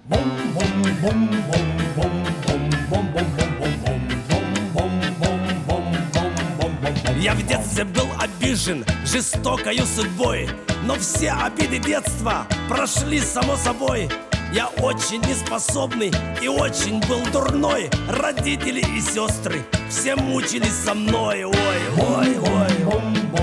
Я в детстве был обижен жестокою судьбой, но все обиды детства прошли само собой. Я очень неспособный и очень был дурной. Родители и сестры все мучились со мной. Ой, ой, ой.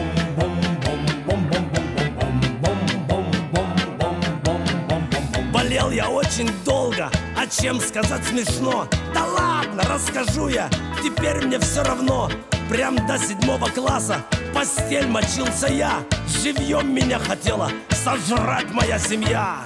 Болел я очень долго, а чем сказать смешно? Да ладно, расскажу я, теперь мне все равно. Прям до 7 класса в постель мочился я. Живьем меня хотела сожрать моя семья.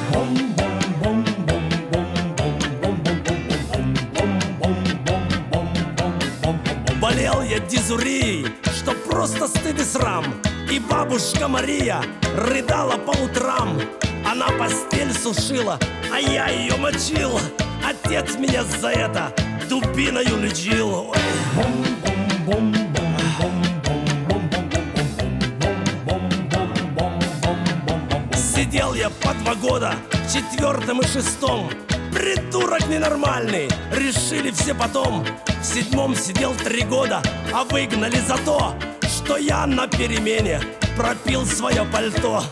Болел я дизурией, что просто стыд и срам. И бабушка Мария рыдала по утрам. Она постель сушила, а я ее мочил. Отец меня за это дубиною лечил. Сидел я по 2 года в 4-м и 6-м. Придурок ненормальный, решили все потом. В 7-м сидел 3 года, а выгнали за то, что я на перемене пропил свое пальто.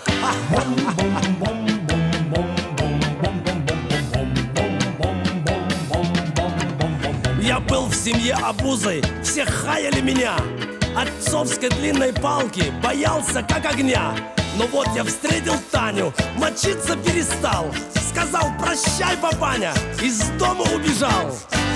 Я был в семье обузой, все хаяли меня. Отцовской длинной палки боялся как огня. Но вот я встретил Таню, мочиться перестал. Сказал: прощай, папаня, из дома убежал.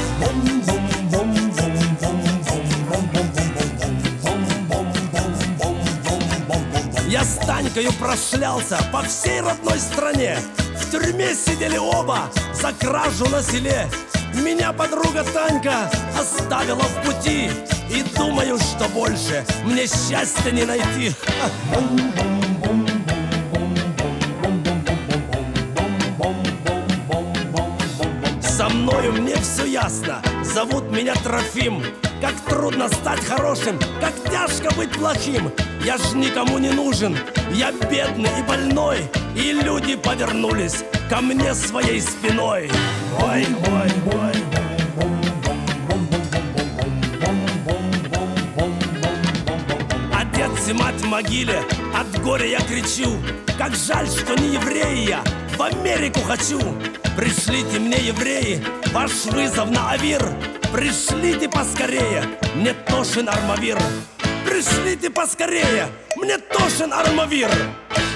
Я с Танькою прошлялся по всей родной стране. В тюрьме сидели оба за кражу на селе. Меня подруга Танька оставила в пути, и думаю, что больше мне счастья не найти. Со мною мне все ясно, зовут меня Трофим. Как трудно стать хорошим, как тяжко быть плохим. Я ж никому не нужен, я бедный и больной. И люди повернулись ко мне своей спиной. Ой, ой, ой. Отец и мать в могиле, от горя я кричу. Как жаль, что не еврей я, в Америку хочу. Пришлите мне, евреи, ваш вызов на Авир. Пришлите поскорее, мне тошен Армавир. Пришлите поскорее, мне тошен Армавир.